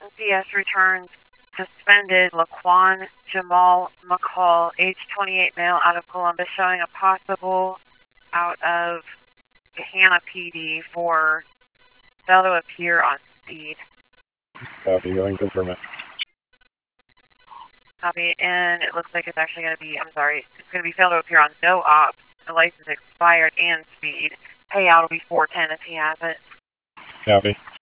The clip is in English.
CS returns suspended Laquan Jamal McCall, age 28 male, out of Columbus, showing a possible out of Gahanna PD for fail to appear on speed. Copy, going to confirm it. Copy, and it looks like it's actually going to be, I'm sorry, it's going to be fail to appear on no op, the license expired, and speed. Payout will be 410 if he has it. Copy.